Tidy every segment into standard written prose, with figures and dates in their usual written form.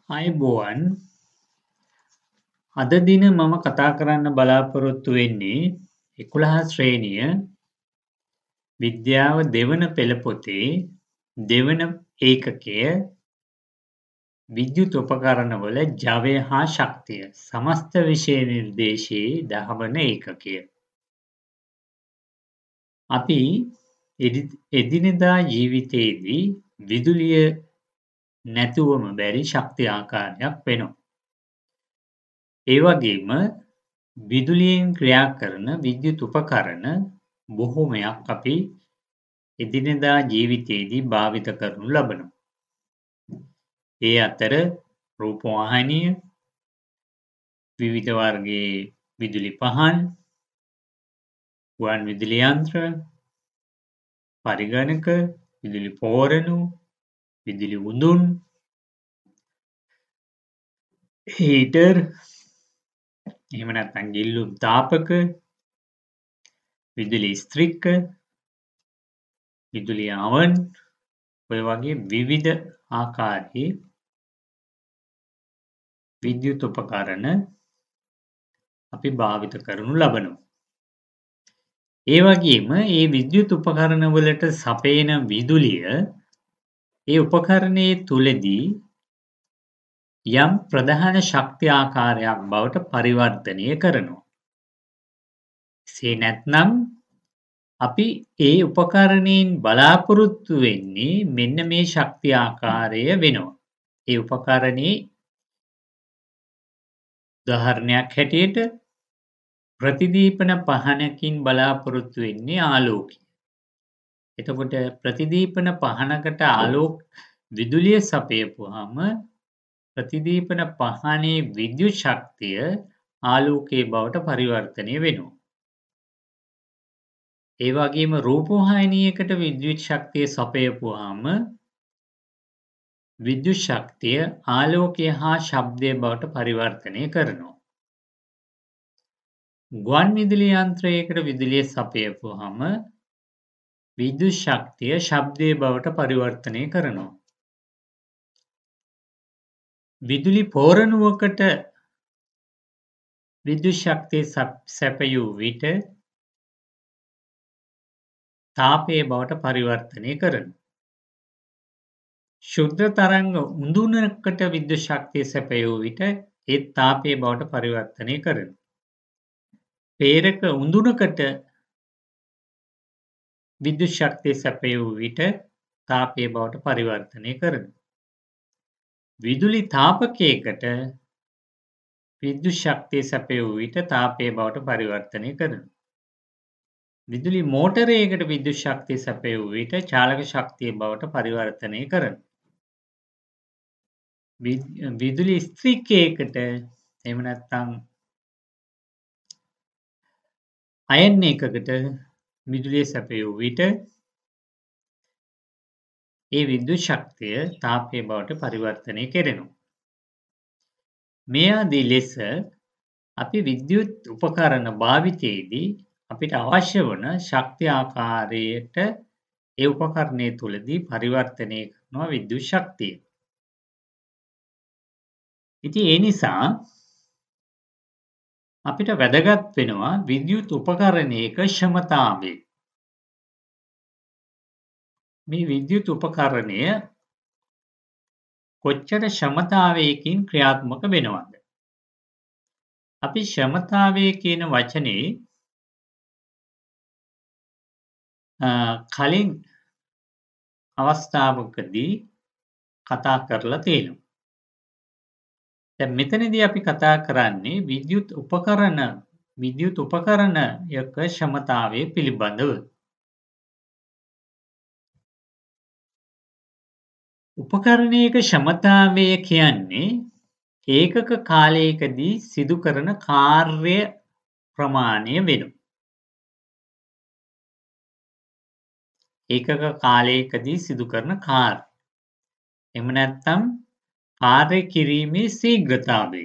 අයිබෝවන් අද දින මම කතා කරන්න බලාපොරොත්තු වෙන්නේ 11 ශ්‍රේණිය විද්‍යාව දෙවන පෙළ පොතේ දෙවන ඒකකය විද්‍යුත් උපකරණවල ජවය හා ශක්තිය සමස්ත විෂය නිර්දේශයේ 10 වන ඒකකය. අපි එදිනෙදා ජීවිතයේදී විදුලිය නැතුවම බැරි ශක්ති ආකාරයක් වෙනවා. ඒ වගේම විදුලියෙන් ක්‍රියා කරන විද්‍යුත් උපකරණ බොහෝමයක් අපි එදිනෙදා ජීවිතයේදී භාවිත කරනු ලබනවා. ඒ අතර රූපවාහිනිය, විවිධ වර්ගයේ විදුලි පහන්, ගුවන් විදුලි යන්ත්‍ර, පරිගණක, විදුලි පෝරණු, විදුලි උඳුන්, හීටර්, එහෙම නැත්නම් ගිල්ලුම් තාපක, විදුලි ස්ත්‍රික්ක, විදුලි අවන් ඔය වගේ විවිධ ආකාරයේ විද්‍යුත් උපකරණ අපි භාවිත කරනු ලබනවා. ඒ වගේම ඒ විද්‍යුත් උපකරණ වලට සපයන විදුලිය ඒ උපකරණයේ තුලදී යම් ප්‍රධාන ශක්ති ආකාරයක් බවට පරිවර්තනය කරනවා. එසේ නැත්නම් අපි ඒ උපකරණයෙන් බලාපොරොත්තු වෙන්නේ මෙන්න මේ ශක්ති ආකාරය වෙනවා. ඒ උපකරණේ උදාහරණයක් හැටියට ප්‍රතිදීපන පහනකින් බලාපොරොත්තු වෙන්නේ ආලෝකය. එතකොට ප්‍රතිදීපන පහනකට විදුලිය සපයපුවාම ප්‍රතිදීපන පහනේ විද්‍යුත් ශක්තිය ආලෝකයේ බවට පරිවර්තනය වෙනවා. ඒ වගේම රූපවාහිනියකට විද්‍යුත් ශක්තිය සපයපුවාම විද්‍යුත් ශක්තිය ආලෝකය හා ශබ්දය බවට පරිවර්තනය කරනවා. ගුවන් විදුලි යන්ත්‍රයකට විදුලිය සපයපුවාම විද්‍යුත් ශක්තිය ශබ්දය බවට පරිවර්තනය කරනවා. විදුලි පෝරණුවකට විද්‍යුත් ශක්තිය සැපයූ විට තාපය බවට පරිවර්තනය කරනවා. ශුද්ධ තරංග උඳුනකට විද්‍යුත් ශක්තිය සැපයූ විට ඒ තාපය බවට පරිවර්තනය කරනවා. පේරක උඳුනකට විද්‍යුත් ශක්තිය සැපයූ විට තාපය බවට පරිවර්තනය කරනවා. විදුලි තාපකයකට විද්‍යුත් ශක්තිය සැපයූ විට තාපය බවට පරිවර්තනය කරනවා. විදුලි මෝටරයකට විද්‍යුත් ශක්තිය සැපයූ විට චාලක ශක්තිය බවට පරිවර්තනය කරනවා. විදුලි ස්ත්‍රික්කයකට එහෙම නැත්නම් අයන් එකකට විදුලිය සැපයූ විට ඒ විද්‍යුත් ශක්තිය තාපය බවට පරිවර්තනය කෙරෙනවා. මේ ආදී ලෙස අපි විද්‍යුත් උපකරණ භාවිතයේදී අපිට අවශ්‍ය වන ශක්ති ආකාරයට ඒ උපකරණය තුලදී පරිවර්තනය කරනවා විද්‍යුත් ශක්තිය. ඉතින් ඒ නිසා අපිට වැදගත් වෙනවා විද්‍යුත් උපකරණයක ක්ෂමතාවය. මේ විද්‍යුත් උපකරණය කොච්චර ක්ෂමතාවයකින් ක්‍රියාත්මක වෙනවද? අපි ක්ෂමතාවය කියන වචනේ කලින් අවස්ථාවකදී කතා කරලා තියෙනවා. දැන් මෙතනදී අපි කතා කරන්නේ විද්‍යුත් උපකරණයක ක්ෂමතාවය පිළිබඳව. උපකරණයක ක්ෂමතාවය කියන්නේ ඒකක කාලයකදී සිදු කරන කාර්ය ප්‍රමාණය වෙනවා. ඒකක කාලයකදී සිදු කරන කාර්ය. එහෙම නැත්නම් කාර්ය කිරීමේ ශීඝ්‍රතාවය.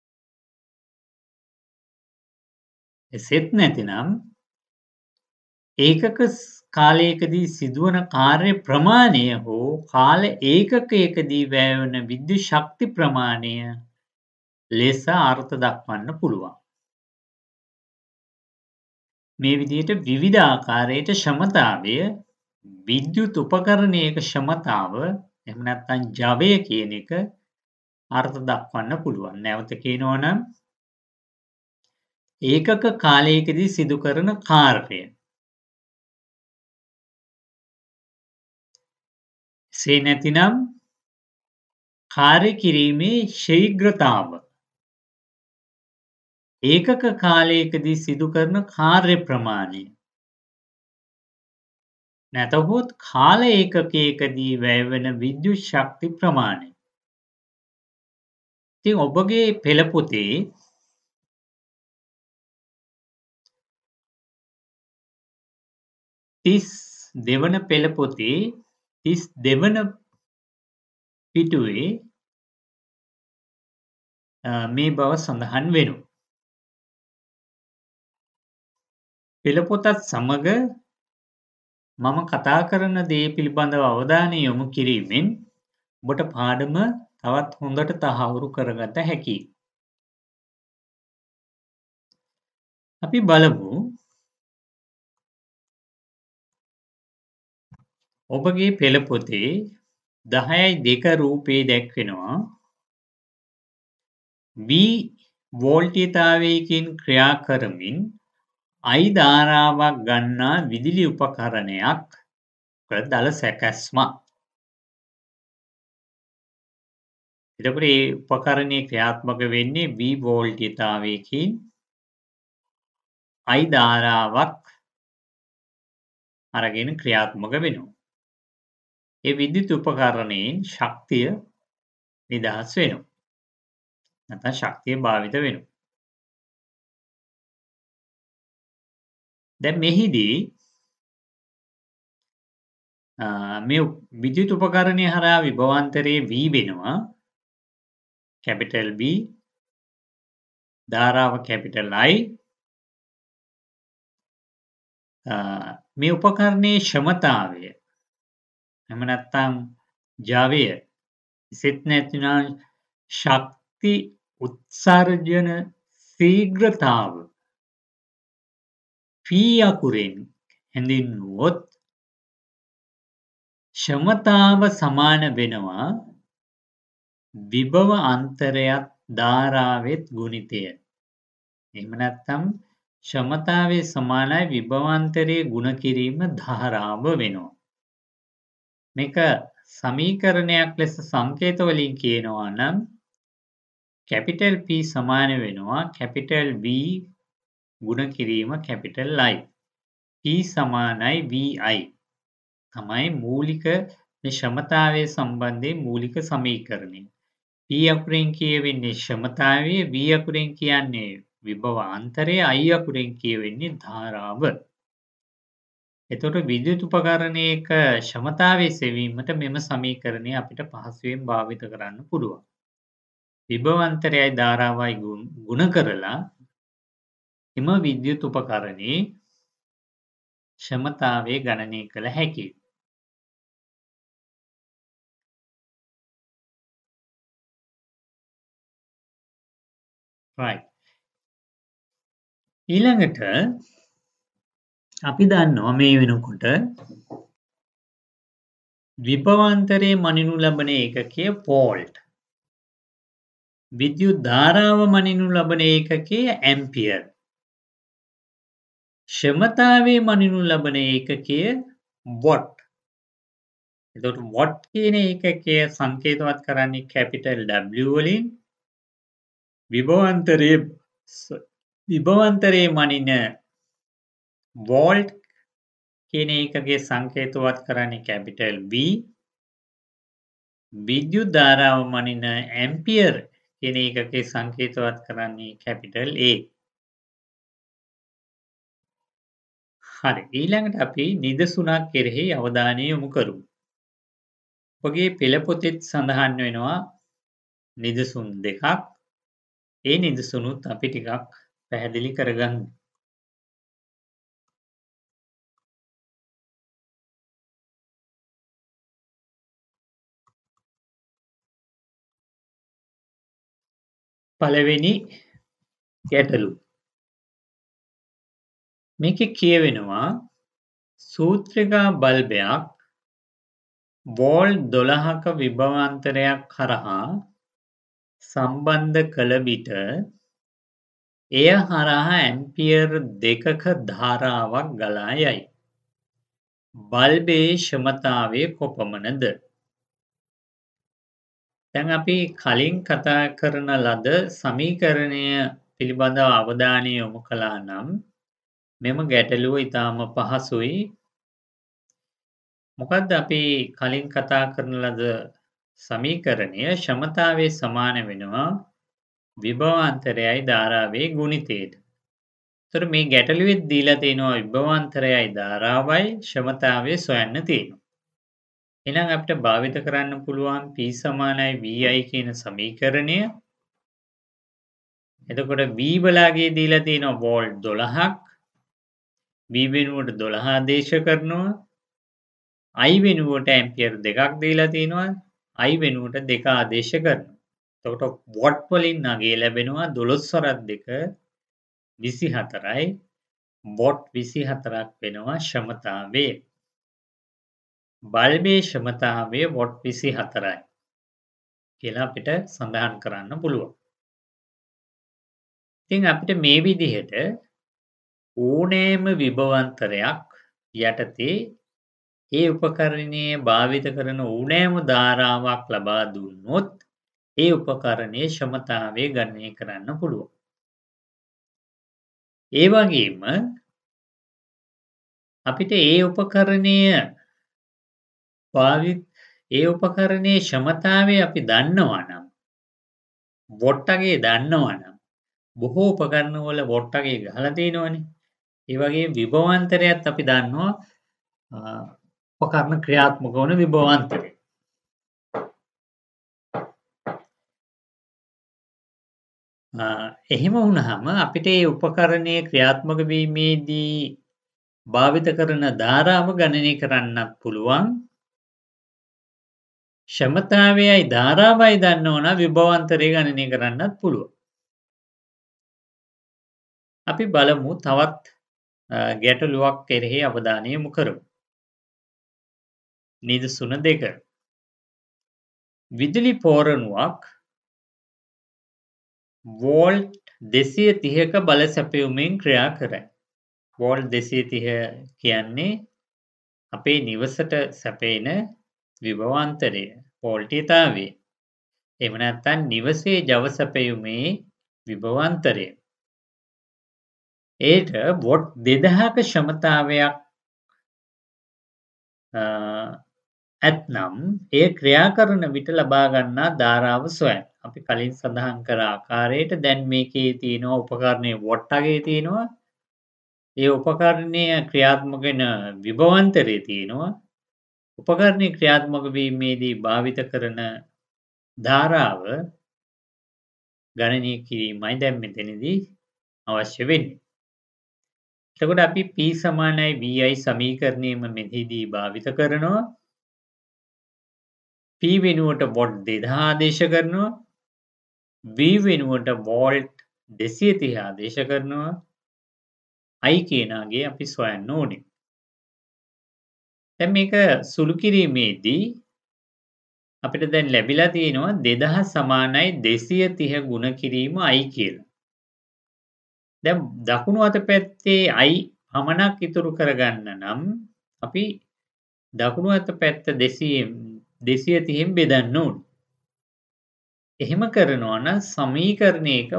එසේත් නැතිනම් ඒකක කාලයකදී සිදුවන කාර්ය ප්‍රමාණය හෝ කාල ඒකකයකදී වැය වන විද්‍යුත් ශක්ති ප්‍රමාණය ලෙස අර්ථ දක්වන්න පුළුවන්. මේ විදිහට විවිධ ආකාරයට ක්ෂමතාවය විද්‍යුත් උපකරණයක ක්ෂමතාව එහෙම නැත්නම් ජවය කියන එක අර්ථ දක්වන්න පුළුවන්. නැවත කියනවා නම් ඒකක කාලයකදී සිදු කරන කාර්යය. එසේ නැතිනම් කාර්ය කිරීමේ ශීඝ්‍රතාව. ඒකක කාලයකදී සිදු කරන කාර්ය ප්‍රමාණය. නැතහොත් කාල ඒකකයකදී වැය වන විද්‍යුත් ශක්ති ප්‍රමාණය. ඉතින් ඔබගේ පෙළ පොතේ 32 වන පෙළ පොතේ 32 වන පිටුවේ මේ බව සඳහන් වෙනවා. පෙළ පොතත් සමග මම කතා කරන දේ පිළිබඳව අවධානය යොමු කිරීමෙන් ඔබට පාඩම තවත් හොඳට තහවුරු කරගත හැකියි. අපි බලමු ඔබගේ පෙළ පොතේ 10.2 රූපයේ දැක්වෙනවා V වෝල්ටීයතාවයකින් ක්‍රියා කරමින් I ධාරාවක් ගන්නා විදුලි උපකරණයක් දල සැකැස්මක්. එතකොට මේ උපකරණය ක්‍රියාත්මක වෙන්නේ V වෝල්ටීයතාවයකින් I ධාරාවක් අරගෙන ක්‍රියාත්මක වෙනවා. ඒ විද්‍යුත් උපකරණයෙන් ශක්තිය නිදහස් වෙනවා. නැත්නම් ශක්තිය භාවිත වෙනවා. දැන් මෙහිදී මේ විද්‍යුත් උපකරණය හරහා විභවාන්තරයේ V වෙනවා. කැපිටල් B ධාරාව කැපිටල් I මේ උපකරණයේ ක්ෂමතාවය එහෙම නැත්නම් ජවය එසේත් නැත්නම් ශක්ති උත්සර්ජන ශීඝ්‍රතාව P අකුරෙන් හැඳින්වුවොත් ක්ෂමතාව සමාන වෙනවා විභව අන්තරයත් ධාරාවෙත් ගුණිතය. එහෙම නැත්නම් ක්ෂමතාවේ සමානයි විභවාන්තරයේ ගුණ කිරීම ධාරාව වෙනවා. මේක සමීකරණයක් ලෙස සංකේත වලින් කියනවා නම් කැපිටල් P සමාන වෙනවා කැපිටල් V ගුණ කිරීම කැපිටල් I. P සමානයි VI. තමයි මූලික මේ ක්ෂමතාවයේ සම්බන්ධයෙන් මූලික සමීකරණය. P අකුරෙන් කියවෙන්නේ ක්ෂමතාවය, V අකුරෙන් කියන්නේ විභව අන්තරය, I අකුරෙන් කියවෙන්නේ ධාරාව. එතකොට විද්‍යුත් උපකරණයක ක්ෂමතාවයේ සෙවීමට මෙම සමීකරණය අපිට පහසුවෙන් භාවිත කරන්න පුළුවන්. විභවාන්තරයයි ධාරාවයි ගුණ කරලා එම විද්‍යුත් උපකරණයේ ක්ෂමතාවය ගණනය කළ හැකියි. right. ඊළඟට අපි දන්නවා මේ වෙනකොට විභවාන්තරයේ මනිනු ලබන ඒකකය වෝල්ට්. විද්‍යුත් ධාරාව මනිනු ලබන ඒකකය ඇම්පියර්. ක්ෂමතාවයේ මනිනු ලබන ඒකකය වොට්. එතකොට වොට් කියන ඒකකය සංකේතවත් කරන්නේ කැපිටල් W වලින් විභවාන්තරයේ මනින වෝල්ට් කියන ඒකකයේ සංකේතවත් කරන්නේ කැපිටල් V. විද්‍යුත් ධාරාව මනින ඇම්පියර් කියන ඒකකයේ සංකේතවත් කරන්නේ කැපිටල් A. හරි. ඊළඟට අපි නිදසුනක් කෙරෙහි අවධානය යොමු කරමු. ඔබගේ පෙළ පොතේ සඳහන් වෙනවා නිදසුන් දෙකක්. ඒ නිදසුනුත් අපි ටිකක් පැහැදිලි කරගමු. පළවෙනි ගැටලුව. මේකේ කියවෙනවා සූත්‍රිකා බල්බයක් වෝල්ට් 12ක විභවාන්තරයක් හරහා සම්බන්ධ කළ විට එය හරහා ඇම්පියර් 2ක ධාරාවක් ගලා යයි. බල්බයේ ක්ෂමතාවය කොපමණද? දැන් අපි කලින් කතා කරන ලද සමීකරණය පිළිබඳව අවධානය යොමු කළා නම් මෙම ගැටලුව ඉතාම පහසුයි. මොකද්ද අපි කලින් කතා කරන ලද සමීකරණය ක්ෂමතාවය සමාන වෙනවා විභවාන්තරයයි ධාරාවේ ගුණිතයට. ඒතර මේ ගැටලුවෙත් දීලා තියෙනවා විභවාන්තරයයි ධාරාවයි ක්ෂමතාවය සොයන්න තියෙනවා. එහෙනම් අපිට භාවිත කරන්න පුළුවන් P = VI කියන සමීකරණය. එතකොට V බලාගේ දීලා තියෙනවා වෝල්ට් 12ක්. V වෙනුවට 12 ආදේශ කරනවා. I වෙනුවට ඇම්පියර් 2ක් දීලා තියෙනවා. I වෙනුවට 2 ආදේශ කරනවා. එතකොට වොට් වලින් අගය ලැබෙනවා 12 වරක් 2 24යි. වොට් 24ක් වෙනවා ක්ෂමතාවය. බල්බේ ක්ෂමතාවය වොට් 24යි කියලා අපිට සඳහන් කරන්න පුළුවන්. ඉතින් අපිට මේ විදිහට ඕනෑම විභවාන්තරයක් යටතේ ඒ උපකරණයේ භාවිත කරන ඕනෑම ධාරාවක් ලබා දුන්නොත් ඒ උපකරණයේ ක්ෂමතාවය ගණනය කරන්න පුළුවන්. ඒ වගේම අපිට ඒ උපකරණයේ ක්ෂමතාවය අපි දන්නවා නම් වොට් අගය දන්නවා නම් බොහෝ උපකරණවල වොට් අගය ගහලා තියෙනවනේ. ඒ වගේම විභවාන්තරයත් අපි දන්නවා උපකරණ ක්‍රියාත්මක වන විභවාන්තරය. එහෙම වුණාම අපිට මේ උපකරණයේ ක්‍රියාත්මක වීමේදී භාවිත කරන ධාරාව ගණනය කරන්නත් පුළුවන්. ක්ෂමතාවයයි ධාරාවයි දන්නවනම් විභවාන්තරය ගණනය කරන්නත් පුළුවන්. අපි බලමු තවත් ගැටලුවක් කෙරෙහි අවධානය යොමු කරමු. නිදසුන 2. විදුලි පෝරණුවක් වෝල්ට් 230ක බල සැපයුමෙන් ක්‍රියා කරයි. වෝල්ට් 230 කියන්නේ අපේ නිවසට සැපෙන විභවාන්තරය, වෝල්ටීයතාවය. එහෙම නැත්නම් නිවසේ ජව සැපයුමේ විභවාන්තරය. ඒට වොට් 2000ක ක්ෂමතාවයක් ඇත්නම් එය ක්‍රියා කරන විට ලබා ගන්නා ධාරාව සොයන්න. අපි කලින් සඳහන් කර ආකාරයට දැන් මේකේ තියෙනවා උපකරණයේ වොට් අගය තියෙනවා. ඒ උපකරණය ක්‍රියාත්මක වෙන විභවාන්තරය තියෙනවා. උපකරණයේ ක්‍රියාත්මක වීමේදී භාවිත කරන ධාරාව ගණනය කිරීමයි දැන් මෙතනදී අවශ්‍ය වෙන්නේ. එතකොට අපි P = VI සමීකරණයම මෙහිදී භාවිත කරනවා. P වෙනුවට වොට් 2000 ආදේශ කරනවා. V වෙනුවට වෝල්ට් 230 ආදේශ කරනවා. I කියන අගය අපි සොයන්න ඕනේ. දැන් මේක සුළු කිරීමේදී අපිට දැන් ලැබිලා තියෙනවා 2000 = 230 ගුණ කිරීම I කියලා. දැන් දකුණු අත පැත්තේ I පමණක් ඉතුරු කරගන්න නම් අපි දකුණු අත පැත්ත 230න් බෙදන්න ඕනේ. එහෙම කරනවා නම් සමීකරණයක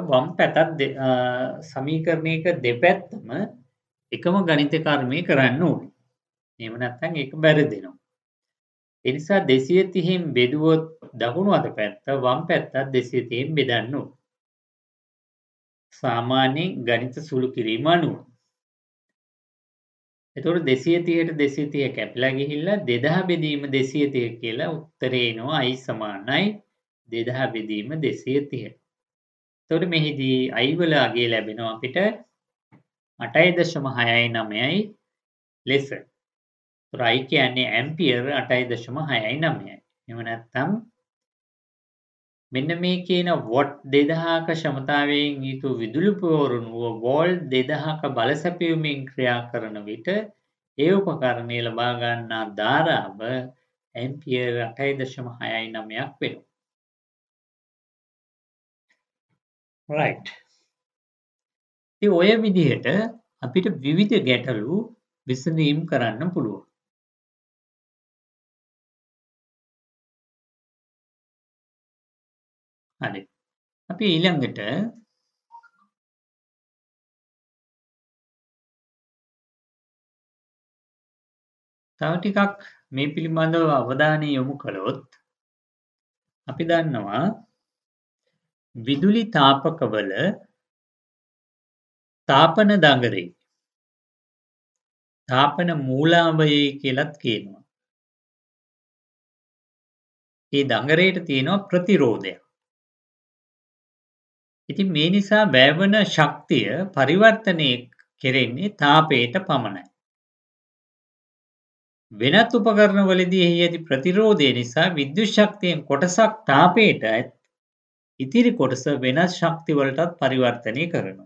දෙපැත්තම එකම ගණිත කර්මය කරන්න ඕනේ. එහෙම නැත්නම් ඒක බැරිදෙනවා. ඒ නිසා 230න් බෙදුවොත් දකුණු අත පැත්ත වම් පැත්තත් 230න් බෙදන්න ඕනේ. සාමාන්‍යයෙන් ගණිත සුළු කිරීම අනුව. එතකොට 230ට 230 කැපිලා ගිහිල්ලා 2000 බෙදීම 230 කියලා උත්තරේ එනවා I = 2000 බෙදීම 230. එතකොට මෙහිදී I වල අගය ලැබෙනවා අපිට 8.69යි ලෙස. ඒතර I කියන්නේ ඇම්පියර් 8.69යි. එහෙම නැත්නම් මෙන්න මේ කියන වොට් 2000ක ක්ෂමතාවයෙන් යුතු විදුලි පෝරණුව වෝල්ට් 2000ක බල සැපයුමින් ක්‍රියා කරන විට ඒ උපකරණය ලබා ගන්නා ධාරාව ඇම්පියර් 8.69ක් වෙනවා. right. ඉතින් ඔය විදිහට අපිට විවිධ ගැටලු විසඳීම් කරන්න පුළුවන්. හරි. අපි ඊළඟට තව ටිකක් මේ පිළිබඳව අවධානය යොමු කළොත් අපි දන්නවා විදුලි තාපකවල තාපන දඟරේ තාපන මූලාවයයි කියලත් කියනවා. ඒ දඟරේට තියෙනවා ප්‍රතිරෝධයක්. ඉතින් මේ නිසා වැයවන ශක්තිය පරිවර්තනය කෙරෙන්නේ තාපයට පමණයි. වෙනත් උපකරණවලදී එහි ඇති ප්‍රතිරෝධය නිසා විද්‍යුත් ශක්තියෙන් කොටසක් තාපයට ඉතිරි කොටස වෙනත් ශක්ති වලටත් පරිවර්තනය කරනවා.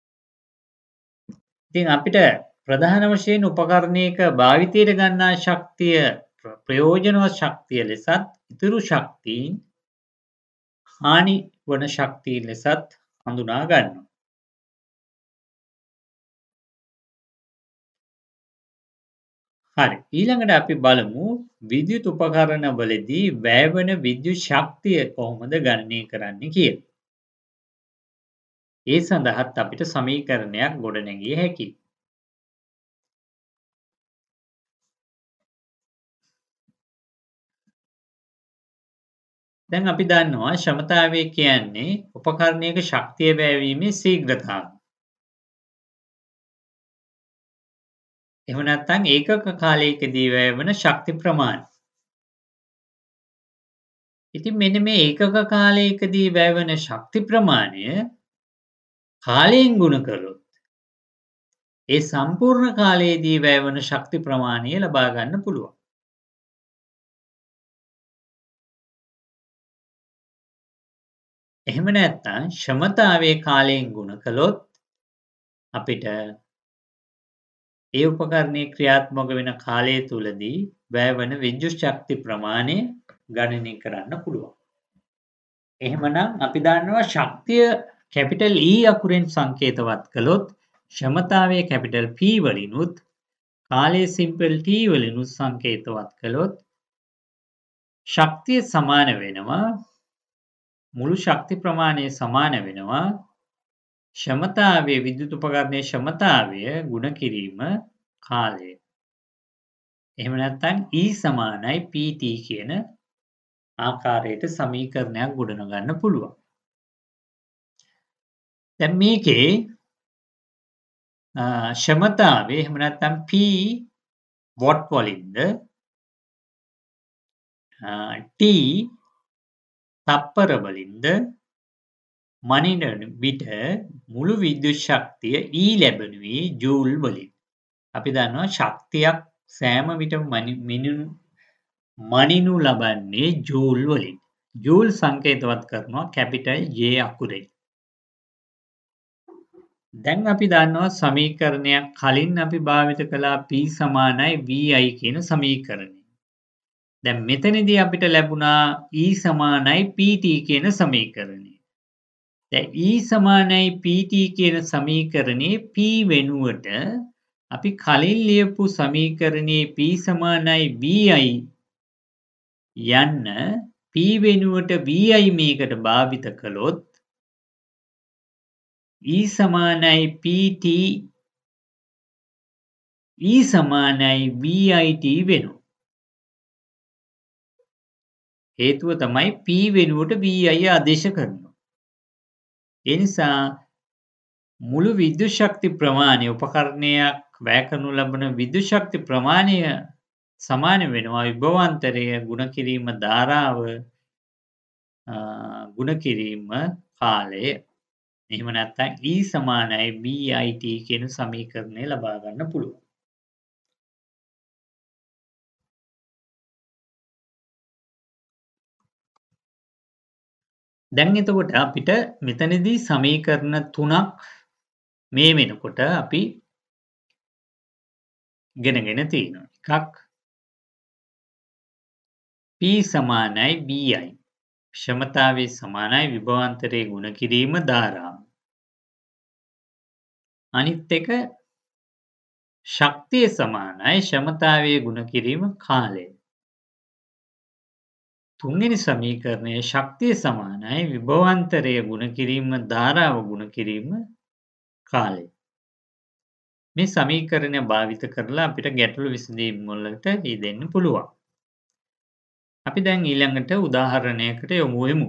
ඉතින් අපිට ප්‍රධාන වශයෙන් උපකරණයක භාවිතයට ගන්නා ශක්තිය ප්‍රයෝජනවත් ශක්තිය ලෙසත් ඉතුරු ශක්තීන් හානි වන ශක්තීන් ලෙසත් හඳුනා ගන්නවා. හරි. ඊළඟට අපි බලමු විද්‍යුත් උපකරණ වලදී වැය වන විද්‍යුත් ශක්තිය කොහොමද ගණනය කරන්නේ කියලා. ඒ සඳහාත් අපිට සමීකරණයක් ගොඩනැගිය හැකියි. දැන් අපි දන්නවා ක්ෂමතාවය කියන්නේ උපකරණයක ශක්තිය වැයවීමේ ශීඝ්‍රතාවය. එහෙම නැත්නම් ඒකක කාලයකදී වැය වන ශක්ති ප්‍රමාණය. ඉතින් මෙන්න මේ ඒකක කාලයකදී වැය වන ශක්ති ප්‍රමාණය කාලයෙන් ගුණ කළොත් ඒ සම්පූර්ණ කාලයේදී වැය වන ශක්ති ප්‍රමාණය ලබා ගන්න පුළුවන්. එහෙම නැත්නම් ක්ෂමතාවයේ කාලයෙන් ගුණ කළොත් අපිට ඒ උපකරණයේ ක්‍රියාත්මක වෙන කාලය තුලදී වැය වන විද්‍යුත් ශක්ති ප්‍රමාණය ගණනය කරන්න පුළුවන්. එහෙමනම් අපි දන්නවා ශක්තිය කැපිටල් E අකුරෙන් සංකේතවත් කළොත් ක්ෂමතාවය කැපිටල් P වලිනුත් කාලය සිම්පල් T වලිනුත් සංකේතවත් කළොත් ශක්තිය සමාන වෙනවා මුළු ශක්ති ප්‍රමාණය සමාන වෙනවා ක්ෂමතාවයේ විද්‍යුත් උපකරණයේ ක්ෂමතාවය ගුණ කිරීම කාලය. එහෙම නැත්නම් E සමානයි PT කියන ආකාරයට සමීකරණයක් ගොඩනගන්න පුළුවන්. දැන් මේකේ ක්ෂමතාවය එහෙම නැත්නම් P වොට් වලින්ද T තප්පර වලින්ද මනින විට මුළු විද්‍යුත් ශක්තිය E ලැබෙනුයේ ජූල් වලින්. අපි දන්නවා ශක්තියක් සෑම විටම මනිනු ලබන්නේ ජූල් වලින්. ජූල් සංකේතවත් කරනවා කැපිටල් J අකුරෙන්. දැන් අපි දන්නවා සමීකරණයක් කලින් අපි භාවිත කළා P සමානයි VI කියන සමීකරණය. දැන් මෙතනදී අපිට ලැබුණා E සමානයි PT කියන සමීකරණය. දැන් E සමානයි PT කියන සමීකරණේ P වෙනුවට අපි කලින් ලියපු සමීකරණේ P සමානයි VI යන්න P වෙනුවට VI මේකට භාවිත කළොත් E සමානයි PT E සමානයි VIT වෙනවා. හේතුව තමයි P වෙනුවට VI ආදේශ කරනවා. ඒ නිසා මුළු විද්‍යුත් ශක්ති ප්‍රමාණය උපකරණයක් වැය කරනු ලබන විද්‍යුත් ශක්ති ප්‍රමාණය සමාන වෙනවා විභවාන්තරය ගුණ කිරීම ධාරාව ගුණ කිරීම කාලය. එහෙම නැත්නම් E සමානයි VIT කියන සමීකරණය ලබා ගන්න පුළුවන්. දැන් එතකොට අපිට මෙතනදී සමීකරණ 3ක් මේ වෙනකොට අපි ගෙනගෙන තියෙනවා. එකක් P සමානයි BI. ක්ෂමතාවයේ සමානයි විභවාන්තරයේ ගුණ කිරීම ධාරාව. අනිත් එක ශක්තිය සමානයි ක්ෂමතාවයේ ගුණ කිරීම කාලය. තුන්වෙනි සමීකරණයේ ශක්තිය සමානයි විභවාන්තරය ගුණ කිරීම ධාරාව ගුණ කිරීම කාලය. මේ සමීකරණය භාවිත කරලා අපිට ගැටලු විසඳීම් වලට යෙදෙන්න පුළුවන්. අපි දැන් ඊළඟට උදාහරණයකට යොමු වෙමු.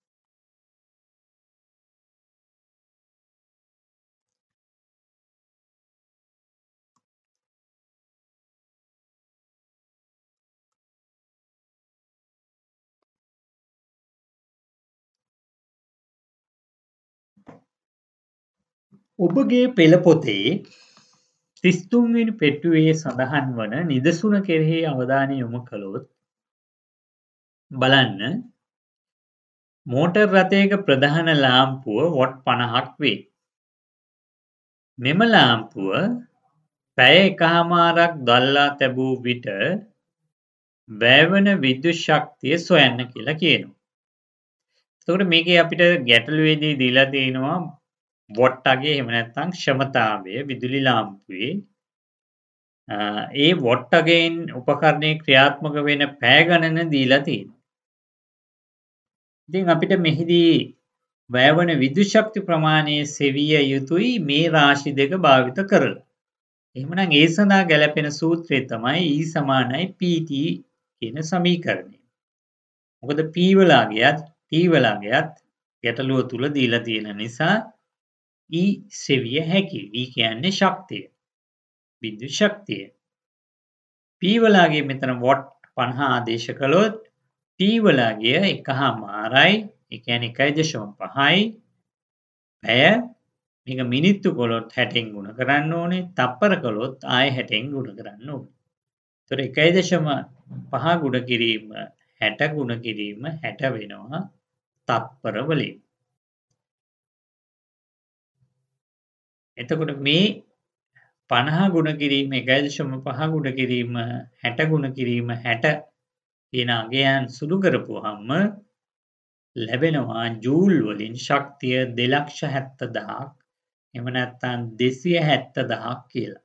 ඔබගේ පෙළ පොතේ 33 වෙනි පෙට්ටුවේ සඳහන් වන නිදසුන කෙරෙහි අවධානය යොමු කළොත් බලන්න මෝටර් රථයක ප්‍රධාන ලාම්පුව වොට් 50ක් වේ. මෙම ලාම්පුව පැය එකහමාරක් දල්වා තැබූ විට වැයවන විද්‍යුත් ශක්තිය සොයන්න කියලා කියනවා. එතකොට මේකේ අපිට ගැටලුවේදී දීලා තියෙනවා වොට් අගේ එහෙම නැත්නම් ක්ෂමතාවය විදුලි ලාම්පුවේ ඒ වොට් අගෙන් උපකරණයේ ක්‍රියාත්මක වෙන පැය ගණන දීලා තියෙනවා. ඉතින් අපිට මෙහිදී වැයවන විද්‍යුත් ශක්ති ප්‍රමාණය සෙවිය යුතුයි මේ රාශි දෙක භාවිත කරලා. එහෙමනම් ඒ සඳහා ගැලපෙන සූත්‍රය තමයි E සමානයි PT කියන සමීකරණය. මොකද P වලගේත් T වලගේත් ගැටලුව තුල දීලා තියෙන නිසා E සෙවිය හැකියි. E කියන්නේ ශක්තිය. විද්‍යුත් ශක්තිය. P වලගේ මෙතන වොට් 50 ආදේශ කළොත් T වලගේ එකහමාරයි ඒ කියන්නේ 1.5යි පැය මේක මිනිත්තු කළොත් 60න් ගුණ කරන්න ඕනේ. තප්පර කළොත් ආයෙ 60න් ගුණ කරන්න ඕනේ. ඒතර 1.5 ගුණ කිරීම 60 ගුණ කිරීම 60 වෙනවා තප්පර වලින්. එතකොට මේ 50 ගුණ කිරීම 1.5 ගුණ කිරීම 60 ගුණ කිරීම 60 කියන අගයන් සුළු කරපුවාම ලැබෙනවා ජූල් වලින් ශක්තිය 2,70,000ක් එහෙම නැත්නම් 270,000ක් කියලා.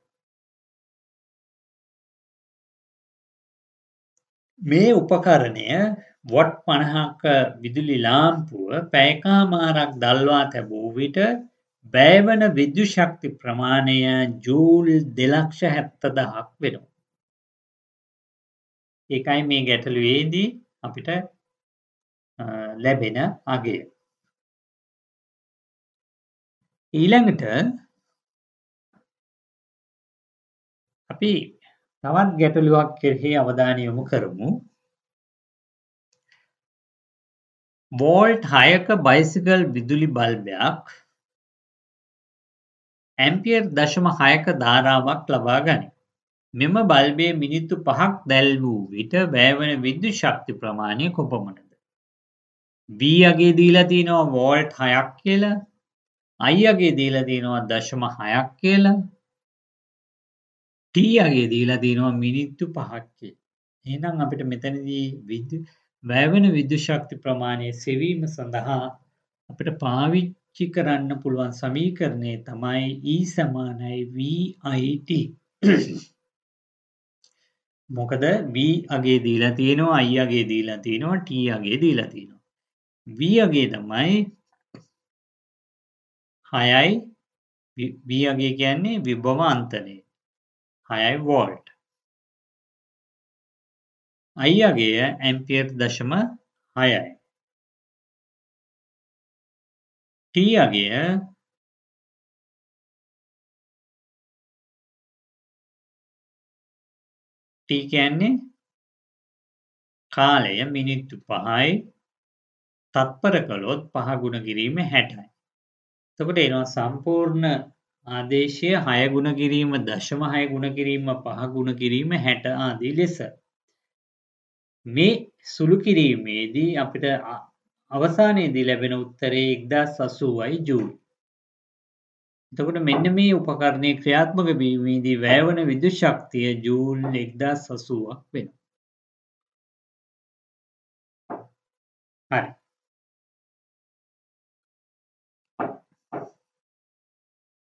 මේ උපකරණය වොට් 50ක විදුලි ලාම්පුව පැයකමාරක් දල්වා තැබූ විට වැයවන විද්‍යුත් ශක්ති ප්‍රමාණය ජූල් 2,70,000ක් වෙනවා. ඒකයි මේ ගැටලුවේදී අපිට ලැබෙන අගය. ඊළඟට අපි තවත් ගැටලුවක් කෙරෙහි අවධානය යොමු කරමු. වෝල්ට් 6ක බයිසිකල් විදුලි බල්බයක් ඇම්පියර් 0.6ක ධාරාවක් ලබා ගනී. මෙම බල්බයේ මිනිත්තු 5ක් දැල්වූ විට වැයවන විද්‍යුත් ශක්ති ප්‍රමාණය කොපමණද? V අගේ දීලා තියෙනවා වෝල්ට් 6ක් කියලා. I අගේ දීලා තියෙනවා 0.6ක් කියලා. T අගේ දීලා තියෙනවා මිනිත්තු 5ක් කියලා. එහෙනම් අපිට මෙතනදී වැයවන විද්‍යුත් ශක්ති ප්‍රමාණය සෙවීම සඳහා අපිට පාවිච්චි කරන්න පුළුවන් සමීකරණය තමයි E සමානයි VIT. මොකද V අගේ දීලා තියෙනවා I අගේ දීලා තියෙනවා T අගේ දීලා තියෙනවා. V අගේ තමයි 6යි V අගේ කියන්නේ විභව අන්තරය 6යි වෝල්ට්. I අගේ ඇම්පියර් 0.6යි. T අගේ T කියන්නේ කාලය මිනිත්තු 5යි තත්පර කළොත් 5 ගුණ කිරීම 60යි. එතකොට එනවා සම්පූර්ණ ආදේශය 6 ගුණ කිරීම 0.6 ගුණ කිරීම 5 ගුණ කිරීම 60 ආදී ලෙස. මේ සුළු කිරීමේදී අපිට අවසානයේදී ලැබෙන උත්තරේ 1080යි ජූල්. එතකොට මෙන්න මේ උපකරණයේ ක්‍රියාත්මක වීමේදී වැය වන විද්‍යුත් ශක්තිය ජූල් 1080ක් වෙනවා. හරි.